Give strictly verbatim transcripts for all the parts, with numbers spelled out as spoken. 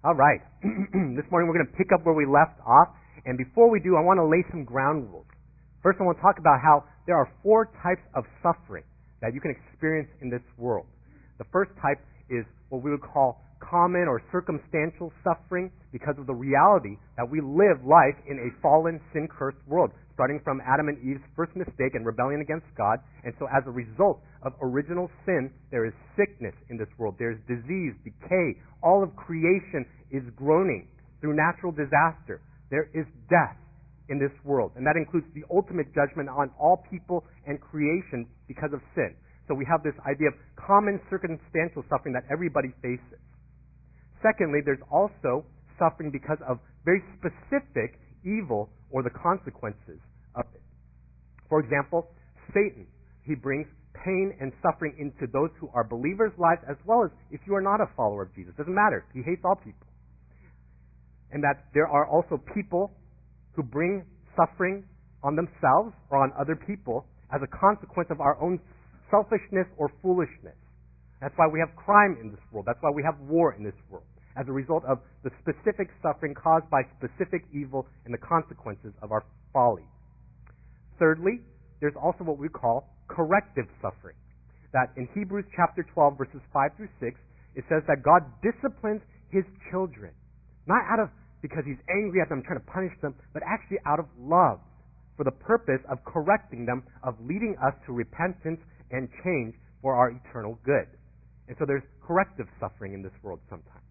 All right. This morning we're going to pick up where we left off. And before we do, I want to lay some ground rules. First, I want to talk about how there are four types of suffering that you can experience in this world. The first type is what we would call common or circumstantial suffering because of the reality that we live life in a fallen, sin-cursed world, starting from Adam and Eve's first mistake and rebellion against God. And so as a result of original sin, there is sickness in this world. There is disease, decay. All of creation is groaning through natural disaster. There is death in this world, and that includes the ultimate judgment on all people and creation because of sin. So we have this idea of common circumstantial suffering that everybody faces. Secondly, there's also suffering because of very specific evil or the consequences of it. For example, Satan, he brings pain and suffering into those who are believers' lives as well as if you are not a follower of Jesus. Doesn't matter. He hates all people. And that there are also people who bring suffering on themselves or on other people as a consequence of our own selfishness or foolishness. That's why we have crime in this world. That's why we have war in this world, as a result of the specific suffering caused by specific evil and the consequences of our folly. Thirdly, there's also what we call corrective suffering. That in Hebrews chapter twelve, verses five through six, it says that God disciplines His children, not out of because He's angry at them, trying to punish them, but actually out of love, for the purpose of correcting them, of leading us to repentance and change for our eternal good. And so there's corrective suffering in this world sometimes.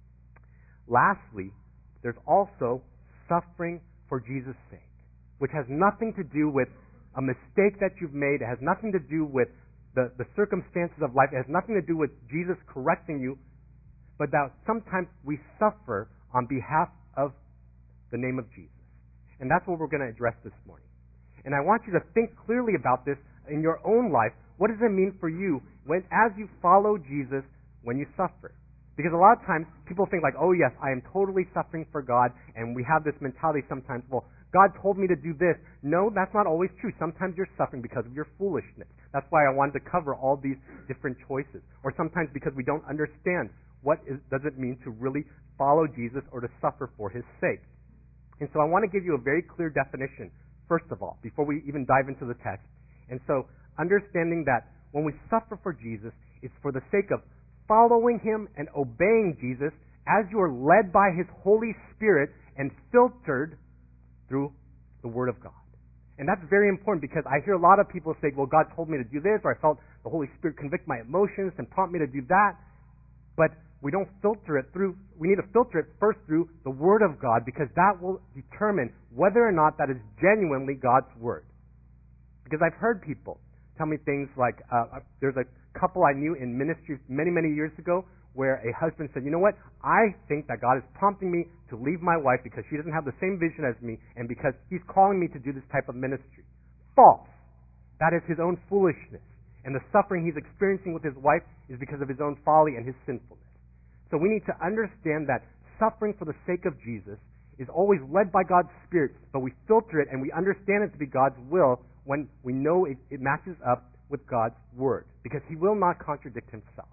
Lastly, there's also suffering for Jesus' sake, which has nothing to do with a mistake that you've made. It has nothing to do with the, the circumstances of life. It has nothing to do with Jesus correcting you, but that sometimes we suffer on behalf of the name of Jesus. And that's what we're going to address this morning. And I want you to think clearly about this in your own life. What does it mean for you when, as you follow Jesus, when you suffer? Because a lot of times people think like, oh yes, I am totally suffering for God, and we have this mentality sometimes, well, God told me to do this. No, that's not always true. Sometimes you're suffering because of your foolishness. That's why I wanted to cover all these different choices. Or sometimes because we don't understand what is, does it mean to really follow Jesus or to suffer for His sake. And so I want to give you a very clear definition, first of all, before we even dive into the text. And so understanding that when we suffer for Jesus, it's for the sake of following Him and obeying Jesus as you are led by His Holy Spirit and filtered through the Word of God. And that's very important because I hear a lot of people say, well, God told me to do this, or I felt the Holy Spirit convict my emotions and prompt me to do that. But we don't filter it through, we need to filter it first through the Word of God, because that will determine whether or not that is genuinely God's Word. Because I've heard people tell me things like, uh, there's a couple I knew in ministry many, many years ago where a husband said, you know what, I think that God is prompting me to leave my wife because she doesn't have the same vision as me and because He's calling me to do this type of ministry. False. That is his own foolishness. And the suffering he's experiencing with his wife is because of his own folly and his sinfulness. So we need to understand that suffering for the sake of Jesus is always led by God's Spirit, but we filter it and we understand it to be God's will when we know it, it matches up with God's Word, because He will not contradict Himself.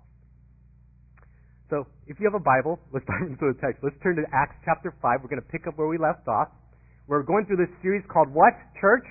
So if you have a Bible, let's dive into the text. Let's turn to Acts chapter five. We're going to pick up where we left off. We're going through this series called what, church?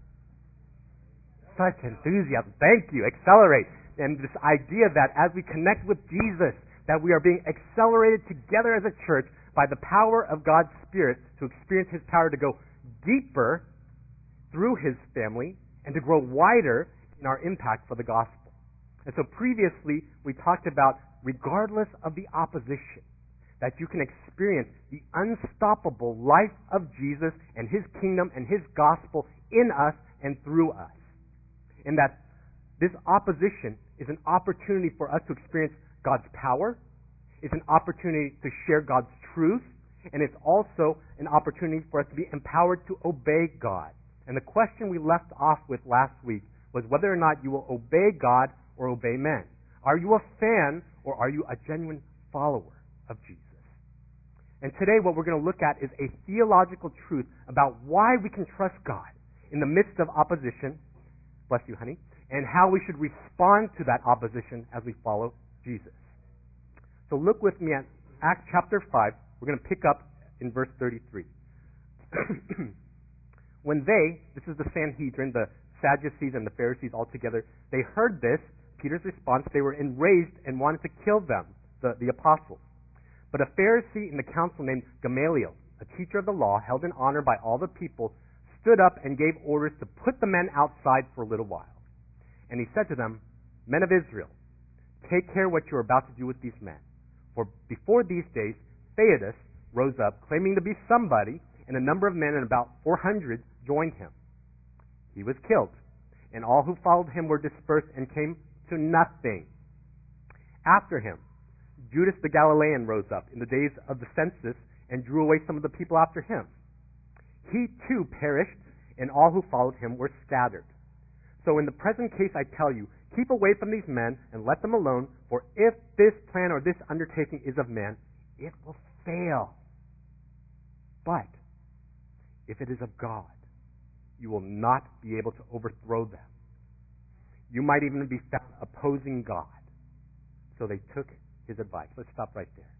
Such enthusiasm. Thank you. Accelerate. And this idea that as we connect with Jesus, that we are being accelerated together as a church by the power of God's Spirit to experience His power to go deeper through His family and to grow wider in our impact for the gospel. And so previously we talked about regardless of the opposition, that you can experience the unstoppable life of Jesus and His kingdom and His gospel in us and through us. And that this opposition is an opportunity for us to experience God's power. It's an opportunity to share God's truth. And it's also an opportunity for us to be empowered to obey God. And the question we left off with last week was whether or not you will obey God or obey men. Are you a fan or are you a genuine follower of Jesus? And today what we're going to look at is a theological truth about why we can trust God in the midst of opposition, bless you honey, and how we should respond to that opposition as we follow Jesus. So look with me at Acts chapter five, we're going to pick up in verse thirty-three. When they, this is the Sanhedrin, the Sadducees and the Pharisees all together, they heard this, Peter's response, they were enraged and wanted to kill them, the, the apostles. But a Pharisee in the council named Gamaliel, a teacher of the law, held in honor by all the people, stood up and gave orders to put the men outside for a little while. And he said to them, Men of Israel, take care what you are about to do with these men. For before these days, Theudas rose up, claiming to be somebody, and a number of men, and about four hundred, joined him. He was killed, and all who followed him were dispersed and came to nothing. After him, Judas the Galilean rose up in the days of the census and drew away some of the people after him. He too perished, and all who followed him were scattered. So in the present case I tell you, keep away from these men and let them alone, for if this plan or this undertaking is of man, it will fail. But if it is of God, you will not be able to overthrow them. You might even be found opposing God. So they took his advice. Let's stop right there.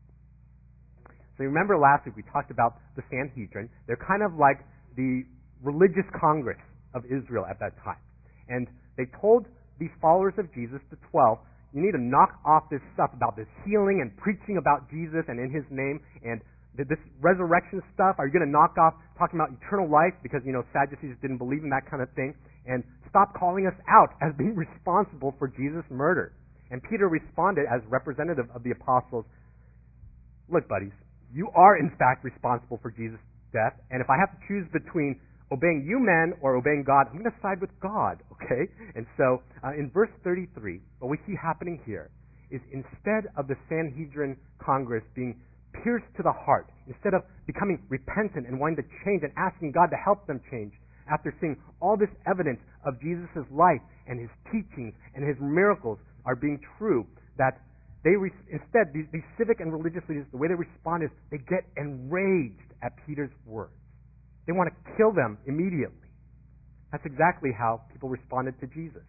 So you remember last week we talked about the Sanhedrin. They're kind of like the religious congress of Israel at that time. And they told these followers of Jesus, the twelve, you need to knock off this stuff about this healing and preaching about Jesus and in his name and this resurrection stuff. Are you going to knock off talking about eternal life because, you know, Sadducees didn't believe in that kind of thing? And stop calling us out as being responsible for Jesus' murder. And Peter responded as representative of the apostles, look, buddies, you are in fact responsible for Jesus' death, and if I have to choose between obeying you men or obeying God, I'm going to side with God, okay? And so uh, in verse thirty-three, what we see happening here is instead of the Sanhedrin Congress being pierced to the heart, instead of becoming repentant and wanting to change and asking God to help them change, after seeing all this evidence of Jesus' life and his teachings and his miracles are being true, that they re- instead, these, these civic and religious leaders, the way they respond is they get enraged at Peter's words. They want to kill them immediately. That's exactly how people responded to Jesus.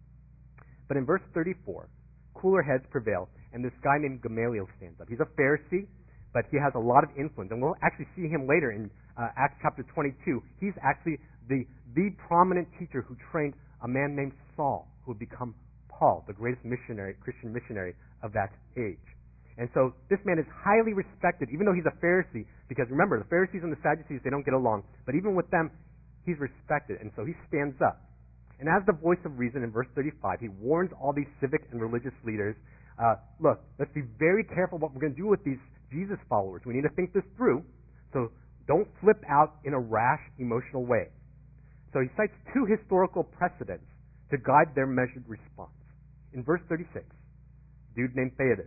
But in verse thirty-four, cooler heads prevail, and this guy named Gamaliel stands up. He's a Pharisee, but he has a lot of influence. And we'll actually see him later in uh, Acts chapter twenty-two. He's actually the, the prominent teacher who trained a man named Saul, who would become Paul, the greatest missionary, Christian missionary of that age. And so this man is highly respected, even though he's a Pharisee, because remember, the Pharisees and the Sadducees, they don't get along. But even with them, he's respected. And so he stands up. And as the voice of reason in verse thirty-five, he warns all these civic and religious leaders, uh, look, let's be very careful what we're going to do with these Jesus followers. We need to think this through, so don't flip out in a rash, emotional way. So he cites two historical precedents to guide their measured response. In verse thirty-six, a dude named Theudas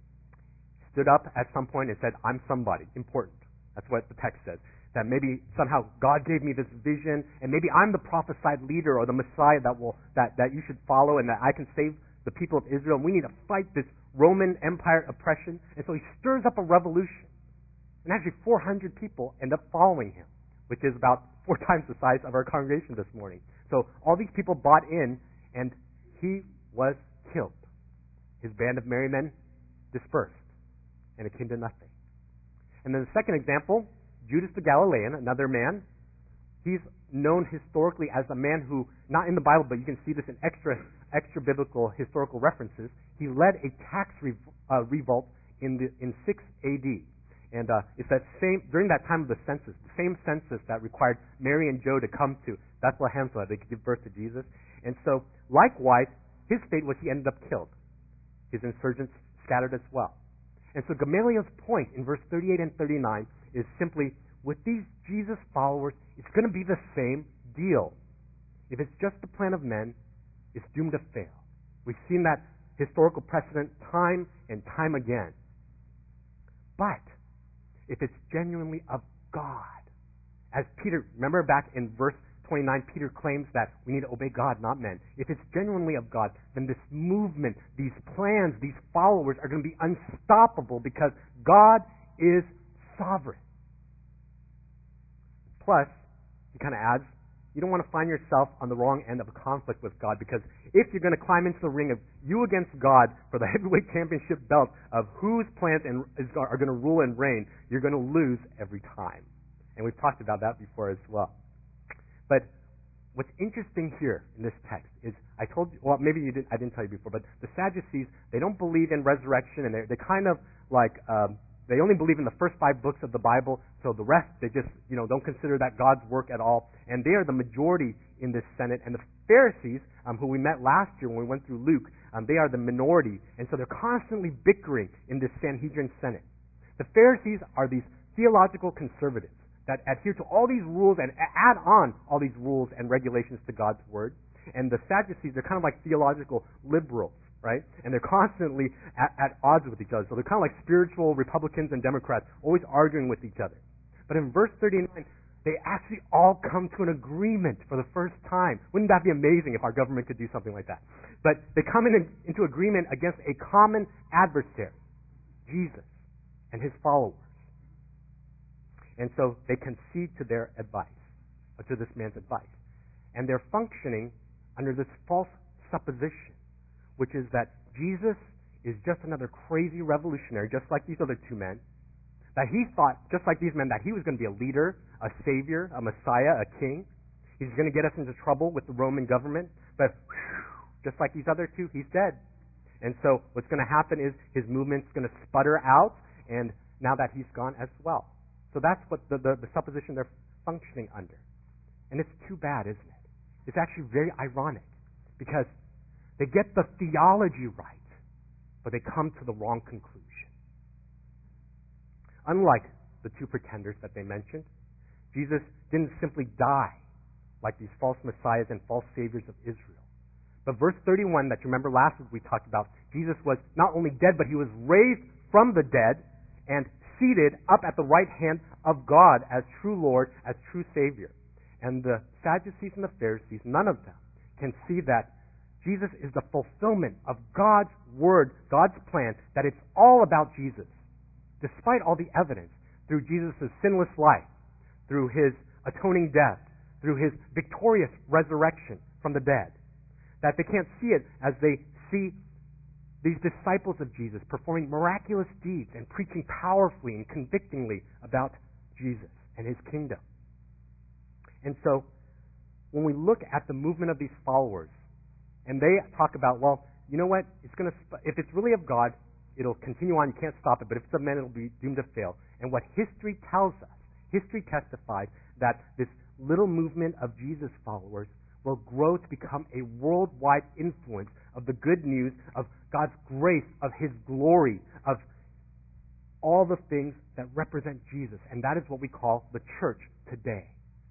stood up at some point and said, I'm somebody important. That's what the text says. That maybe somehow God gave me this vision, and maybe I'm the prophesied leader or the Messiah that will that, that you should follow, and that I can save the people of Israel. And we need to fight this Roman Empire oppression. And so he stirs up a revolution. And actually four hundred people end up following him, which is about four times the size of our congregation this morning. So all these people bought in, and he was killed. His band of merry men dispersed, and it came to nothing. And then the second example, Judas the Galilean, another man. He's known historically as a man who, not in the Bible, but you can see this in extra extra biblical historical references. He led a tax rev- uh, revolt in the in six A D, and uh, it's that same during that time of the census, the same census that required Mary and Joe to come to Bethlehem so that they could give birth to Jesus. And so, likewise, his fate was he ended up killed. His insurgents scattered as well. And so Gamaliel's point in verse thirty-eight and thirty-nine is simply, with these Jesus followers, it's going to be the same deal. If it's just the plan of men, it's doomed to fail. We've seen that historical precedent time and time again. But if it's genuinely of God, as Peter, remember back in verse twenty-nine, Peter claims that we need to obey God, not men. If it's genuinely of God, then this movement, these plans, these followers are going to be unstoppable because God is sovereign. Plus, he kind of adds, you don't want to find yourself on the wrong end of a conflict with God, because if you're going to climb into the ring of you against God for the heavyweight championship belt of whose plans and is, are going to rule and reign, you're going to lose every time. And we've talked about that before as well. But what's interesting here in this text is, I told you, well, maybe you didn't, I didn't tell you before, but the Sadducees, they don't believe in resurrection, and they they kind of like, um, they only believe in the first five books of the Bible, so the rest, they just, you know, don't consider that God's work at all. And they are the majority in this Senate. And the Pharisees, um, who we met last year when we went through Luke, um, they are the minority. And so they're constantly bickering in this Sanhedrin Senate. The Pharisees are these theological conservatives that adhere to all these rules and add on all these rules and regulations to God's Word. And the Sadducees, they're kind of like theological liberals, right? And they're constantly at, at odds with each other. So they're kind of like spiritual Republicans and Democrats, always arguing with each other. But in verse thirty-nine, they actually all come to an agreement for the first time. Wouldn't that be amazing if our government could do something like that? But they come in, into agreement against a common adversary, Jesus and his followers. And so they concede to their advice, or to this man's advice. And they're functioning under this false supposition, which is that Jesus is just another crazy revolutionary, just like these other two men, that he thought, just like these men, that he was going to be a leader, a savior, a messiah, a king. He's going to get us into trouble with the Roman government, but whew, just like these other two, he's dead. And so what's going to happen is his movement's going to sputter out, and now that he's gone as well. So that's what the, the, the supposition they're functioning under. And it's too bad, isn't it? It's actually very ironic, because they get the theology right, but they come to the wrong conclusion. Unlike the two pretenders that they mentioned, Jesus didn't simply die like these false messiahs and false saviors of Israel. But verse thirty-one that you remember last week we talked about, Jesus was not only dead, but he was raised from the dead and seated up at the right hand of God as true Lord, as true Savior. And the Sadducees and the Pharisees, none of them can see that Jesus is the fulfillment of God's Word, God's plan, that it's all about Jesus. Despite all the evidence, through Jesus' sinless life, through his atoning death, through his victorious resurrection from the dead, that they can't see it as they see these disciples of Jesus performing miraculous deeds and preaching powerfully and convictingly about Jesus and his kingdom. And so, when we look at the movement of these followers, and they talk about, well, you know what, it's going to sp- if it's really of God, it'll continue on, you can't stop it, but if it's of men, it'll be doomed to fail. And what history tells us, history testifies that this little movement of Jesus followers will grow to become a worldwide influence of the good news of God's grace, of his glory, of all the things that represent Jesus. And that is what we call the church today.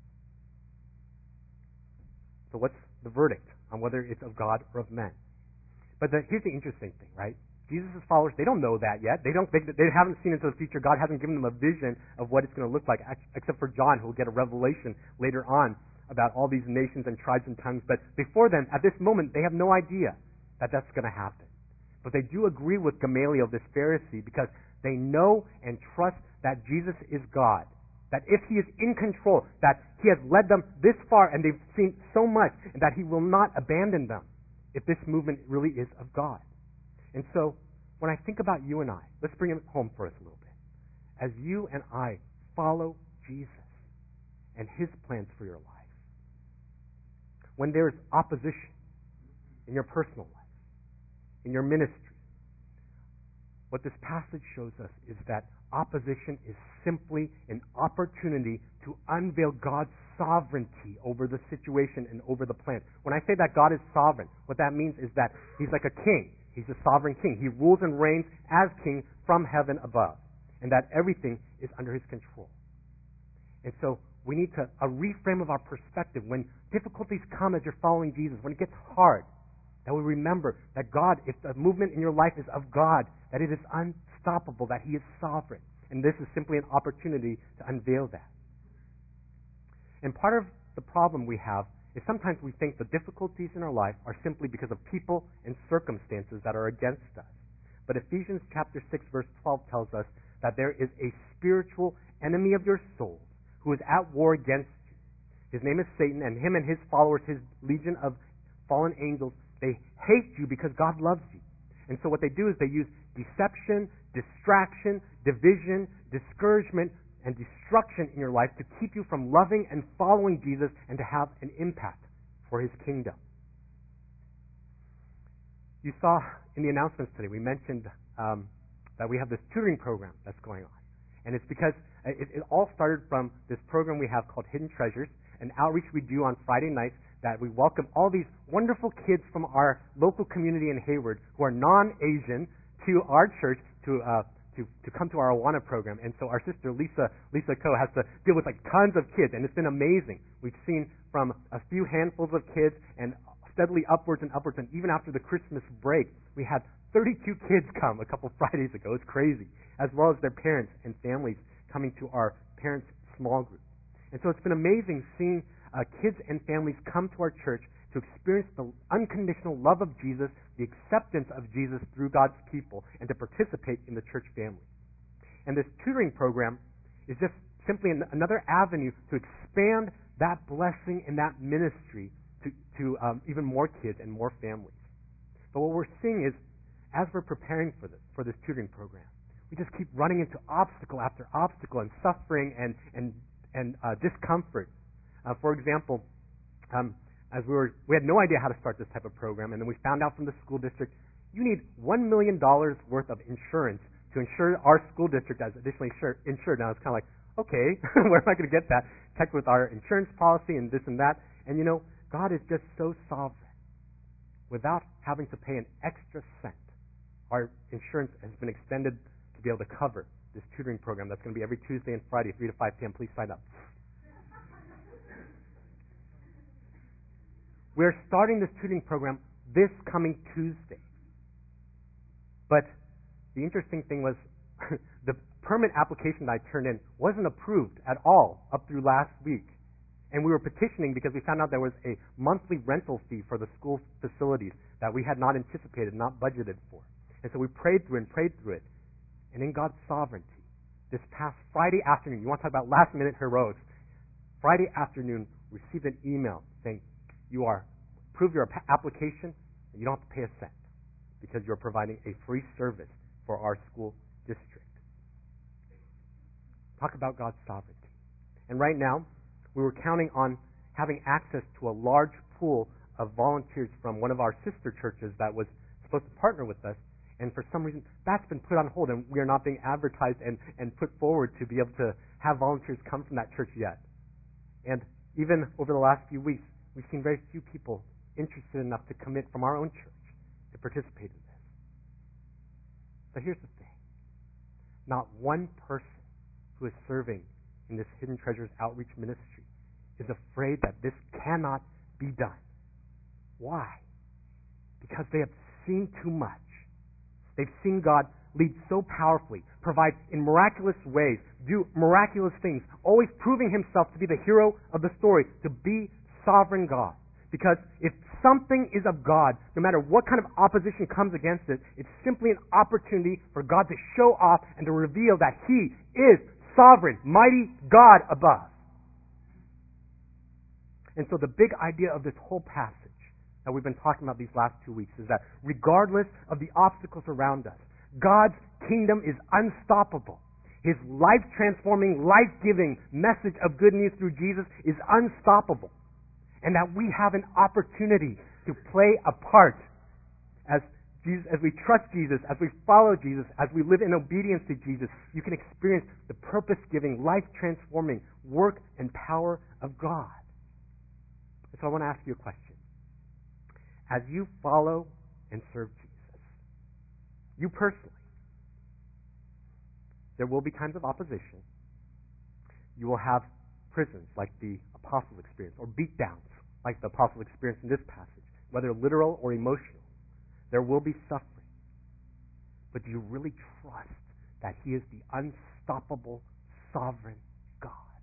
So what's the verdict on whether it's of God or of men? But the, here's the interesting thing, right? Jesus' followers, they don't know that yet. They don't. They, they haven't seen into the future. God hasn't given them a vision of what it's going to look like, except for John, who will get a revelation later on about all these nations and tribes and tongues. But before then, at this moment, they have no idea that that's going to happen. But they do agree with Gamaliel, this Pharisee, because they know and trust that Jesus is God. That if he is in control, that he has led them this far and they've seen so much, and that he will not abandon them if this movement really is of God. And so, when I think about you and I, let's bring it home for us a little bit. As you and I follow Jesus and his plans for your life, when there's opposition in your personal life, in your ministry, what this passage shows us is that opposition is simply an opportunity to unveil God's sovereignty over the situation and over the plan. When I say that God is sovereign, what that means is that he's like a king. He's a sovereign king. He rules and reigns as king from heaven above, and that everything is under his control. And so we need to a reframe of our perspective when difficulties come as you're following Jesus, when it gets hard, that we remember that God, if the movement in your life is of God, that it is unstoppable, that he is sovereign. And this is simply an opportunity to unveil that. And part of the problem we have is sometimes we think the difficulties in our life are simply because of people and circumstances that are against us. But Ephesians chapter six verse twelve tells us that there is a spiritual enemy of your souls who is at war against you. His name is Satan, and him and his followers, his legion of fallen angels, they hate you because God loves you. And so what they do is they use deception, distraction, division, discouragement, and destruction in your life to keep you from loving and following Jesus and to have an impact for his kingdom. You saw in the announcements today, we mentioned um, that we have this tutoring program that's going on. And it's because it, it all started from this program we have called Hidden Treasures, an outreach we do on Friday nights that we welcome all these wonderful kids from our local community in Hayward who are non-Asian to our church to uh, to, to come to our Awana program. And so our sister Lisa Lisa Ko has to deal with like tons of kids, and it's been amazing. We've seen from a few handfuls of kids and steadily upwards and upwards, and even after the Christmas break, we had thirty-two kids come a couple Fridays ago. It's crazy, as well as their parents and families coming to our parents' small group. And so it's been amazing seeing uh, kids and families come to our church to experience the unconditional love of Jesus, the acceptance of Jesus through God's people, and to participate in the church family. And this tutoring program is just simply an, another avenue to expand that blessing and that ministry to, to um, even more kids and more families. But what we're seeing is, as we're preparing for this, for this tutoring program, we just keep running into obstacle after obstacle and suffering and, and, and uh, discomfort. Uh, for example, um, as we were, we had no idea how to start this type of program, and then we found out from the school district, you need one million dollars worth of insurance to insure our school district as additionally insured. Now it's kind of like, okay, where am I going to get that? Check with our insurance policy and this and that. And you know, God is just so sovereign. Without having to pay an extra cent, our insurance has been extended to be able to cover this tutoring program that's going to be every Tuesday and Friday, three to five p.m. Please sign up. We're starting this tutoring program this coming Tuesday. But the interesting thing was the permit application that I turned in wasn't approved at all up through last week. And we were petitioning because we found out there was a monthly rental fee for the school facilities that we had not anticipated, not budgeted for. And so we prayed through and prayed through it. And in God's sovereignty, this past Friday afternoon, you want to talk about last minute heroics, Friday afternoon, received an email saying, you are approved your application, and you don't have to pay a cent because you're providing a free service for our school district. Talk about God's sovereignty. And right now, we were counting on having access to a large pool of volunteers from one of our sister churches that was supposed to partner with us, and for some reason, that's been put on hold, and we are not being advertised and, and put forward to be able to have volunteers come from that church yet. And even over the last few weeks, we've seen very few people interested enough to commit from our own church to participate in this. So here's the thing. Not one person who is serving in this Hidden Treasures outreach ministry is afraid that this cannot be done. Why? Because they have seen too much. They've seen God lead so powerfully, provide in miraculous ways, do miraculous things, always proving himself to be the hero of the story, to be sovereign God. Because if something is of God, no matter what kind of opposition comes against it, it's simply an opportunity for God to show off and to reveal that he is sovereign, mighty God above. And so the big idea of this whole passage that we've been talking about these last two weeks is that regardless of the obstacles around us, God's kingdom is unstoppable. His life-transforming, life-giving message of good news through Jesus is unstoppable. And that we have an opportunity to play a part as Jesus, as we trust Jesus, as we follow Jesus, as we live in obedience to Jesus. You can experience the purpose-giving, life-transforming work and power of God. And so I want to ask you a question. As you follow and serve Jesus, you personally, there will be times of opposition. You will have prisons like the apostles experienced, or beatdowns like the apostles experienced in this passage, whether literal or emotional. There will be suffering. But do you really trust that he is the unstoppable, sovereign God?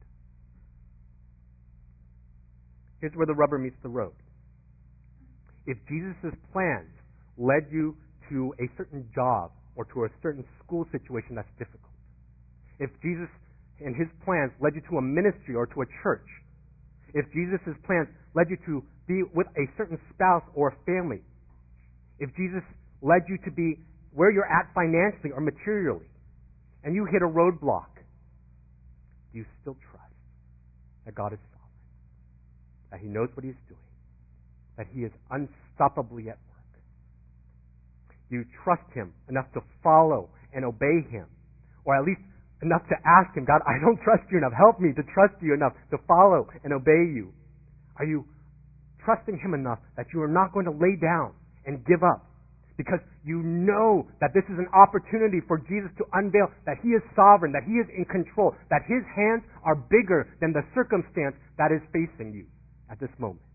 Here's where the rubber meets the road. If Jesus' plans led you to a certain job or to a certain school situation that's difficult, if Jesus and his plans led you to a ministry or to a church, if Jesus' plans led you to be with a certain spouse or a family, if Jesus led you to be where you're at financially or materially, and you hit a roadblock, do you still trust that God is sovereign, that He knows what He is doing, that He is unstoppably at work? Do you trust Him enough to follow and obey Him, or at least enough to ask Him, God, I don't trust You enough. Help me to trust You enough to follow and obey You. Are you trusting Him enough that you are not going to lay down and give up because you know that this is an opportunity for Jesus to unveil that He is sovereign, that He is in control, that His hands are bigger than the circumstance that is facing you at this moment?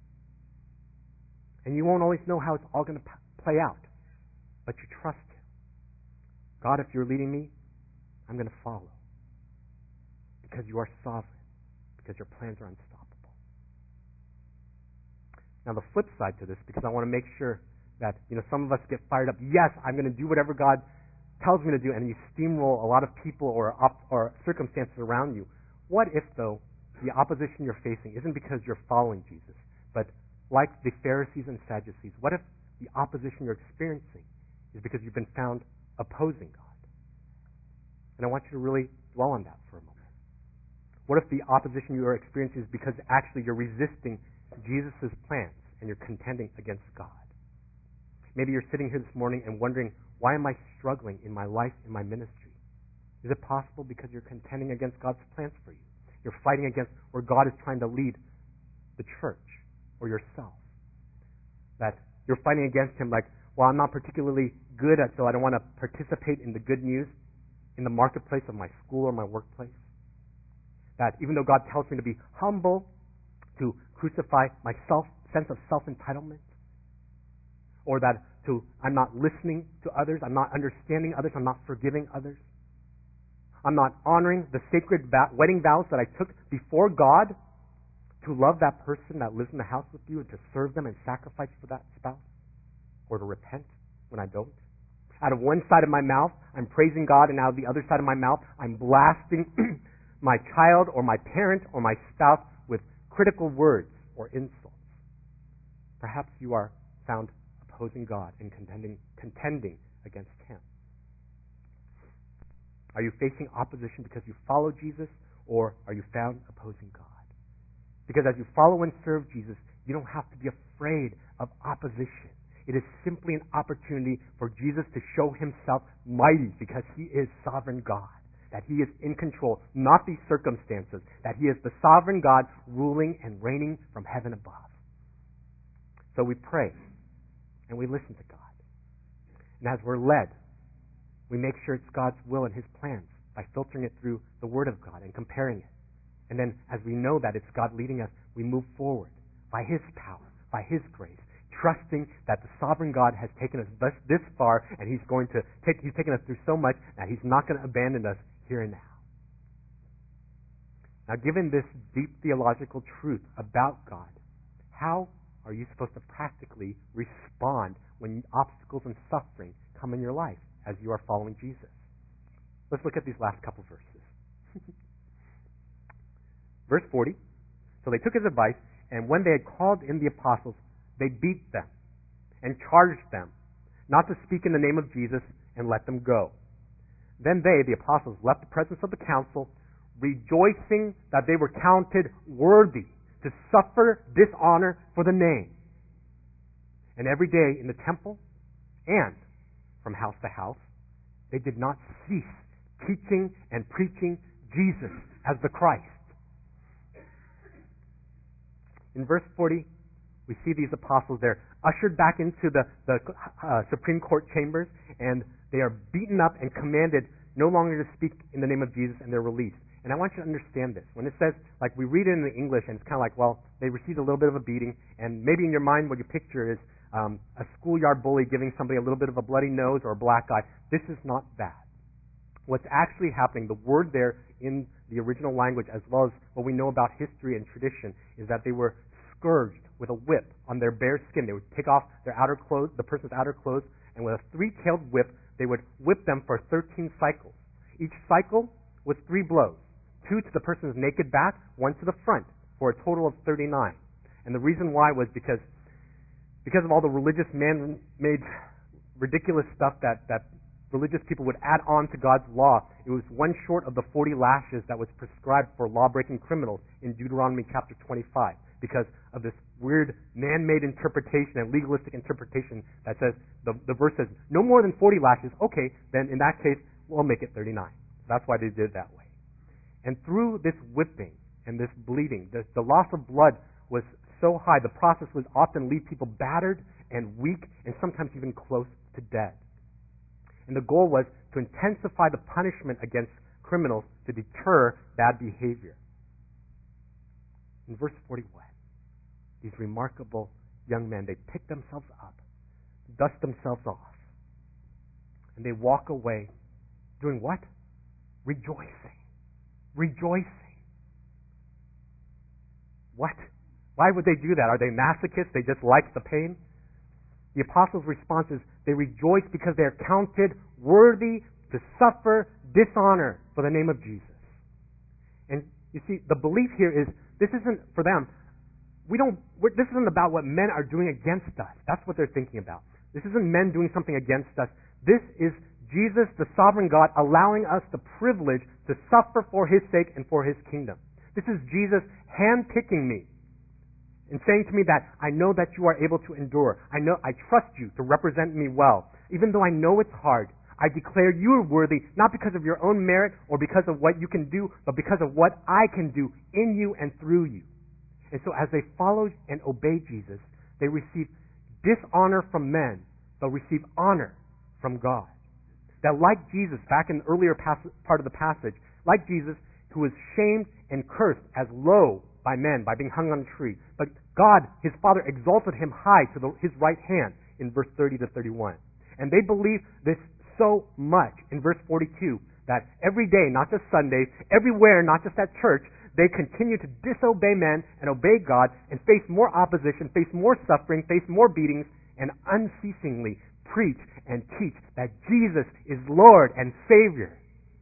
And you won't always know how it's all going to play out, but you trust Him. God, if You're leading me, I'm going to follow because You are sovereign, because Your plans are unstoppable. Now the flip side to this, because I want to make sure that, you know, some of us get fired up. Yes, I'm going to do whatever God tells me to do, and you steamroll a lot of people or op- or circumstances around you. What if, though, the opposition you're facing isn't because you're following Jesus, but like the Pharisees and Sadducees, what if the opposition you're experiencing is because you've been found opposing God? And I want you to really dwell on that for a moment. What if the opposition you are experiencing is because actually you're resisting Jesus' plans and you're contending against God? Maybe you're sitting here this morning and wondering, why am I struggling in my life, in my ministry? Is it possible because you're contending against God's plans for you? You're fighting against where God is trying to lead the church or yourself. That you're fighting against Him like, well, I'm not particularly good at, so I don't want to participate in the good news in the marketplace of my school or my workplace. That even though God tells me to be humble, to crucify my self sense of self-entitlement, or that to I'm not listening to others, I'm not understanding others, I'm not forgiving others, I'm not honoring the sacred wedding vows that I took before God to love that person that lives in the house with you and to serve them and sacrifice for that spouse, or to repent when I don't. Out of one side of my mouth, I'm praising God, and out of the other side of my mouth, I'm blasting my child or my parent or my spouse with critical words or insults. Perhaps you are found opposing God and contending, contending against Him. Are you facing opposition because you follow Jesus, or are you found opposing God? Because as you follow and serve Jesus, you don't have to be afraid of opposition. It is simply an opportunity for Jesus to show Himself mighty because He is sovereign God, that He is in control, not these circumstances, that He is the sovereign God ruling and reigning from heaven above. So we pray and we listen to God. And as we're led, we make sure it's God's will and His plans by filtering it through the Word of God and comparing it. And then as we know that it's God leading us, we move forward by His power, by His grace, trusting that the sovereign God has taken us this, this far, and He's going to take, He's taken us through so much that He's not going to abandon us here and now. Now, given this deep theological truth about God, how are you supposed to practically respond when obstacles and suffering come in your life as you are following Jesus? Let's look at these last couple verses. Verse forty, so they took His advice, and when they had called in the apostles, they beat them and charged them not to speak in the name of Jesus, and let them go. Then they, the apostles, left the presence of the council, rejoicing that they were counted worthy to suffer dishonor for the name. And every day in the temple and from house to house, they did not cease teaching and preaching Jesus as the Christ. In verse forty, we see these apostles, they're ushered back into the, the uh, Supreme Court chambers, and they are beaten up and commanded no longer to speak in the name of Jesus, and they're released. And I want you to understand this. When it says, like we read it in the English, and it's kind of like, well, they received a little bit of a beating, and maybe in your mind what you picture is um, a schoolyard bully giving somebody a little bit of a bloody nose or a black eye. This is not that. What's actually happening, the word there in the original language, as well as what we know about history and tradition, is that they were scourged with a whip on their bare skin. They would take off their outer clothes, the person's outer clothes, and with a three-tailed whip, they would whip them for thirteen cycles. Each cycle was three blows, two to the person's naked back, one to the front, for a total of thirty-nine. And the reason why was because because of all the religious man-made ridiculous stuff that, that religious people would add on to God's law. It was one short of the forty lashes that was prescribed for law-breaking criminals in Deuteronomy chapter twenty-five, because of this weird man-made interpretation and legalistic interpretation that says, the, the verse says, no more than forty lashes. Okay, then in that case, we'll make it thirty-nine. That's why they did it that way. And through this whipping and this bleeding, the, the loss of blood was so high, the process would often leave people battered and weak and sometimes even close to death. And the goal was to intensify the punishment against criminals to deter bad behavior. In verse forty-one, these remarkable young men, they pick themselves up, dust themselves off, and they walk away doing what? Rejoicing. Rejoicing. What? Why would they do that? Are they masochists? They just like the pain? The apostles' response is they rejoice because they are counted worthy to suffer dishonor for the name of Jesus. And you see, the belief here is this isn't for them. We don't. We're, this isn't about what men are doing against us. That's what they're thinking about. This isn't men doing something against us. This is Jesus, the sovereign God, allowing us the privilege to suffer for His sake and for His kingdom. This is Jesus handpicking me and saying to me that I know that you are able to endure. I know I trust you to represent me well. Even though I know it's hard, I declare you are worthy, not because of your own merit or because of what you can do, but because of what I can do in you and through you. And so as they followed and obeyed Jesus, they received dishonor from men, but received honor from God. That like Jesus, back in the earlier pas- part of the passage, like Jesus, who was shamed and cursed as low by men, by being hung on a tree. But God, His Father, exalted Him high to the, His right hand in verse thirty to thirty-one. And they believe this so much in verse forty-two, that every day, not just Sundays, everywhere, not just at church, they continue to disobey men and obey God and face more opposition, face more suffering, face more beatings, and unceasingly preach and teach that Jesus is Lord and Savior.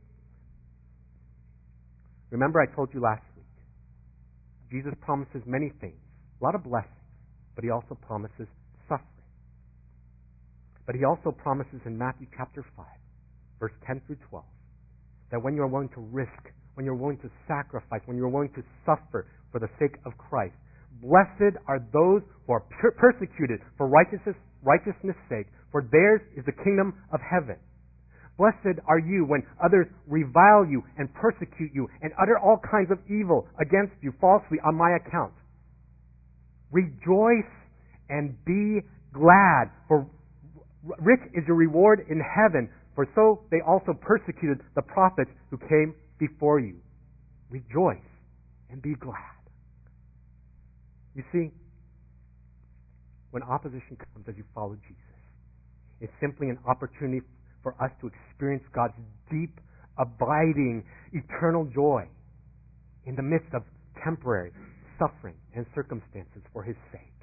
Remember I told you last week, Jesus promises many things, a lot of blessings, but He also promises suffering. But He also promises in Matthew chapter five, verse ten through twelve, that when you're willing to risk, when you're willing to sacrifice, when you're willing to suffer for the sake of Christ, blessed are those who are per- persecuted for righteousness, righteousness' sake, for theirs is the kingdom of heaven. Blessed are you when others revile you and persecute you and utter all kinds of evil against you falsely on my account. Rejoice and be glad, for rich is your reward in heaven, for so they also persecuted the prophets who came before you. Rejoice and be glad. You see, when opposition comes as you follow Jesus, it's simply an opportunity for us to experience God's deep, abiding, eternal joy in the midst of temporary suffering and circumstances for His sake.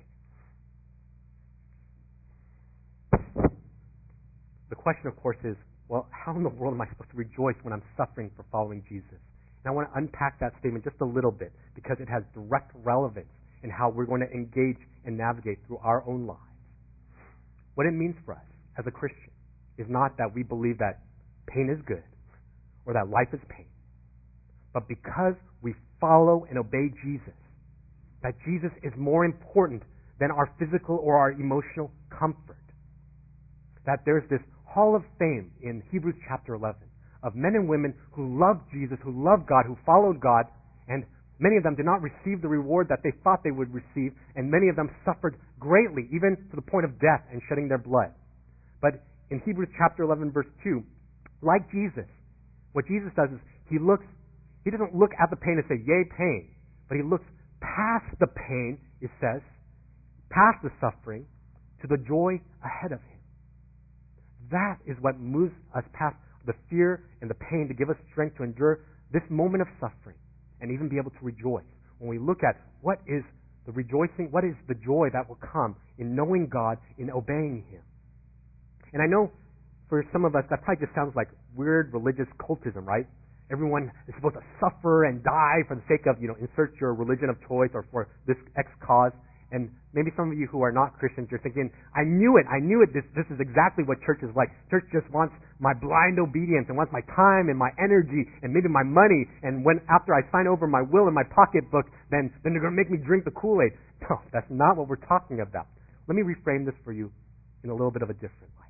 The question, of course, is, well, how in the world am I supposed to rejoice when I'm suffering for following Jesus? And I want to unpack that statement just a little bit because it has direct relevance in how we're going to engage and navigate through our own lives. What it means for us as a Christian is not that we believe that pain is good or that life is pain, but because we follow and obey Jesus, that Jesus is more important than our physical or our emotional comfort. That there's this hall of fame in Hebrews chapter eleven of men and women who loved Jesus, who loved God, who followed God, and many of them did not receive the reward that they thought they would receive, and many of them suffered greatly, even to the point of death and shedding their blood. But in Hebrews chapter eleven, verse two, like Jesus, what Jesus does is he looks, he doesn't look at the pain and say, yay, pain, but he looks past the pain, it says, past the suffering, to the joy ahead of him. That is what moves us past the fear and the pain to give us strength to endure this moment of suffering and even be able to rejoice. When we look at what is the rejoicing, what is the joy that will come in knowing God, in obeying Him. And I know for some of us that probably just sounds like weird religious cultism, right? everyone is supposed to suffer and die for the sake of, you know, insert your religion of choice or for this X cause. And maybe some of you who are not Christians, you're thinking, I knew it, I knew it, this, this is exactly what church is like. Church just wants my blind obedience and wants my time and my energy and maybe my money. And when after I sign over my will in my pocketbook, then, then they're going to make me drink the Kool-Aid. No, that's not what we're talking about. Let me reframe this for you in a little bit of a different light.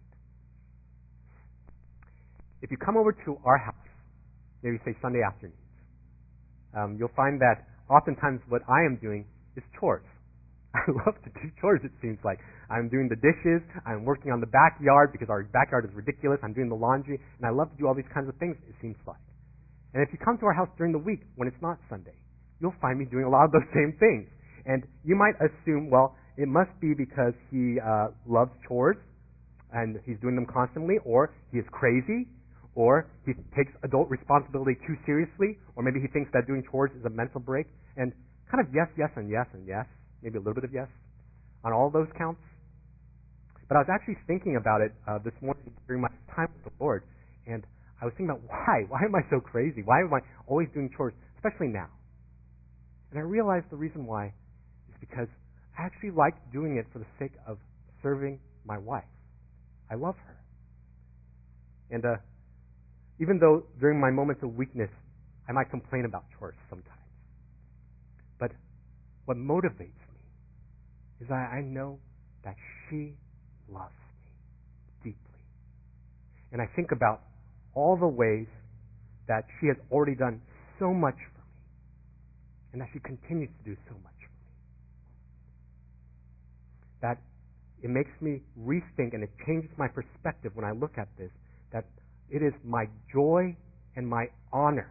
If you come over to our house, maybe say Sunday afternoons, um, you'll find that oftentimes what I am doing is chores. I love to do chores, it seems like. I'm doing the dishes, I'm working on the backyard because our backyard is ridiculous, I'm doing the laundry, and I love to do all these kinds of things, it seems like. And if you come to our house during the week when it's not Sunday, you'll find me doing a lot of those same things. And you might assume, well, it must be because he uh, loves chores, and he's doing them constantly, or he is crazy, or he takes adult responsibility too seriously, or maybe he thinks that doing chores is a mental break. And kind of yes, yes, and yes, and yes. Maybe a little bit of yes on all those counts. But I was actually thinking about it uh, this morning during my time with the Lord, and I was thinking about why. Why am I so crazy? Why am I always doing chores, especially now? And I realized the reason why is because I actually like doing it for the sake of serving my wife. I love her. And uh, even though during my moments of weakness, I might complain about chores sometimes, but what motivates me is that I know that she loves me deeply. And I think about all the ways that she has already done so much for me, and that she continues to do so much for me, that it makes me rethink and it changes my perspective when I look at this, that it is my joy and my honor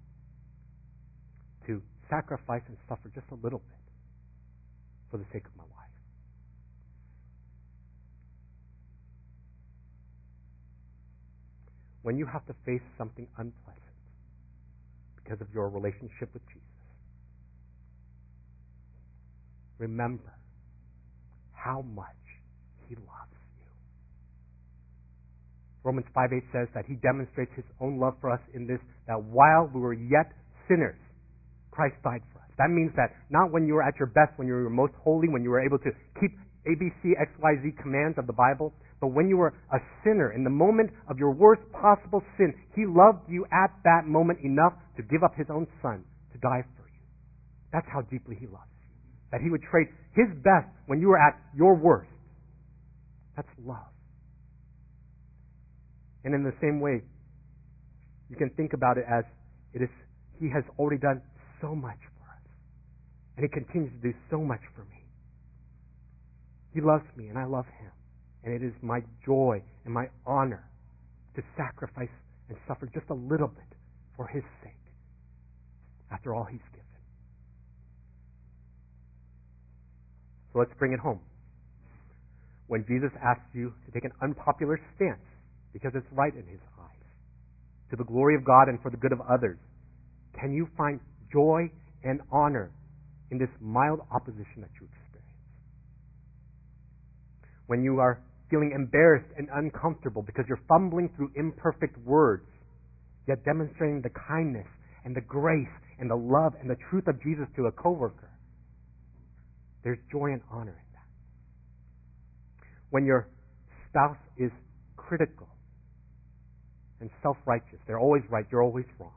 to sacrifice and suffer just a little bit for the sake of my wife. When you have to face something unpleasant because of your relationship with Jesus, remember how much He loves you. Romans five eight says that He demonstrates His own love for us in this, that while we were yet sinners, Christ died for us. That means that not when you were at your best, when you were most holy, when you were able to keep A B C, X Y Z commands of the Bible, but when you were a sinner, in the moment of your worst possible sin, He loved you at that moment enough to give up His own Son to die for you. That's how deeply He loves you. That He would trade His best when you were at your worst. That's love. And in the same way, you can think about it as it is, He has already done so much for us. And He continues to do so much for me. He loves me and I love Him. And it is my joy and my honor to sacrifice and suffer just a little bit for His sake, after all He's given. So let's bring it home. When Jesus asks you to take an unpopular stance, because it's right in His eyes, to the glory of God and for the good of others, can you find joy and honor in this mild opposition that you experience? When you are feeling embarrassed and uncomfortable because you're fumbling through imperfect words, yet demonstrating the kindness and the grace and the love and the truth of Jesus to a coworker, there's joy and honor in that. When your spouse is critical and self-righteous, they're always right, you're always wrong,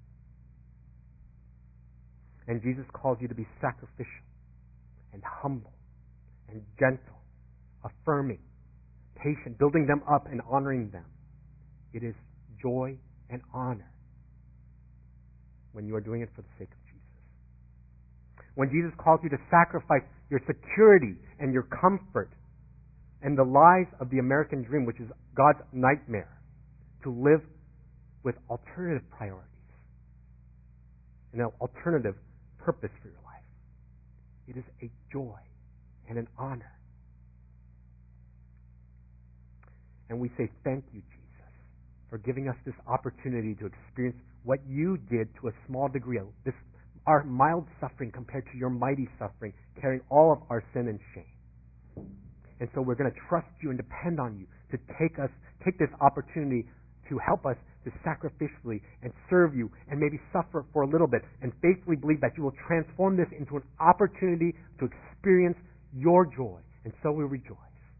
and Jesus calls you to be sacrificial and humble and gentle, affirming, patient, building them up and honoring them, it is joy and honor when you are doing it for the sake of Jesus. When Jesus calls you to sacrifice your security and your comfort and the lies of the American dream, which is God's nightmare, to live with alternative priorities and an alternative purpose for your life, it is a joy and an honor. And we say, thank you, Jesus, for giving us this opportunity to experience what you did to a small degree, this our mild suffering compared to your mighty suffering, carrying all of our sin and shame. And so we're going to trust you and depend on you to take us, take this opportunity to help us to sacrificially and serve you and maybe suffer for a little bit and faithfully believe that you will transform this into an opportunity to experience your joy. And so we rejoice.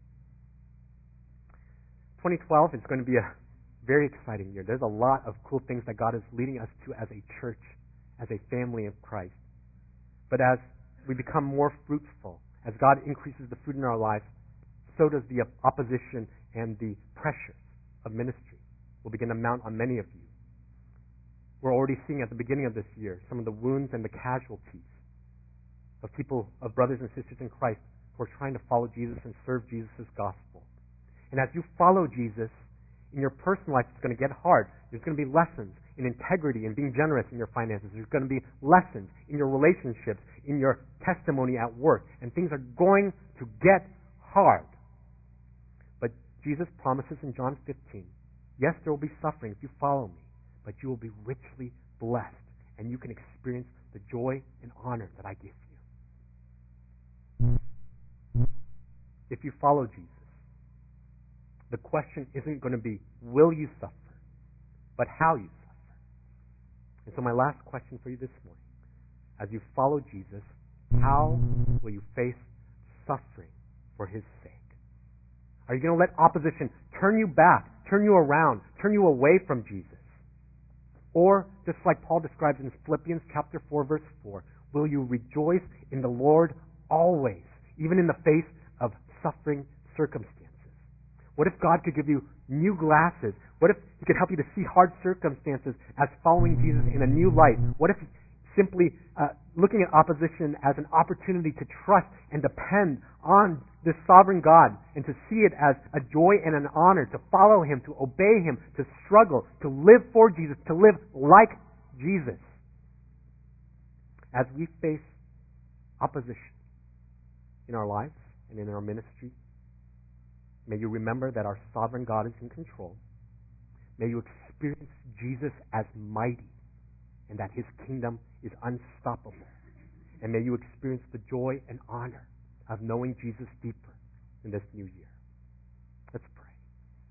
twenty twelve is going to be a very exciting year. There's a lot of cool things that God is leading us to as a church, as a family of Christ. But as we become more fruitful, as God increases the fruit in our lives, so does the opposition and the pressures of ministry will begin to mount on many of you. We're already seeing at the beginning of this year some of the wounds and the casualties of people, of brothers and sisters in Christ who are trying to follow Jesus and serve Jesus' gospel. And as you follow Jesus, in your personal life, it's going to get hard. There's going to be lessons in integrity and being generous in your finances. There's going to be lessons in your relationships, in your testimony at work. And things are going to get hard. But Jesus promises in John fifteen, yes, there will be suffering if you follow me, but you will be richly blessed, and you can experience the joy and honor that I give you. If you follow Jesus, the question isn't going to be, will you suffer, but how you suffer. And so my last question for you this morning, as you follow Jesus, how will you face suffering for his sake? Are you going to let opposition turn you back, turn you around, turn you away from Jesus? Or, just like Paul describes in Philippians chapter four, verse four, will you rejoice in the Lord always, even in the face of suffering circumstances? What if God could give you new glasses? What if he could help you to see hard circumstances as following Jesus in a new light? What if simply uh, looking at opposition as an opportunity to trust and depend on this sovereign God and to see it as a joy and an honor to follow him, to obey him, to struggle, to live for Jesus, to live like Jesus? As we face opposition in our lives and in our ministry, may you remember that our sovereign God is in control. May you experience Jesus as mighty and that his kingdom is unstoppable. And may you experience the joy and honor of knowing Jesus deeper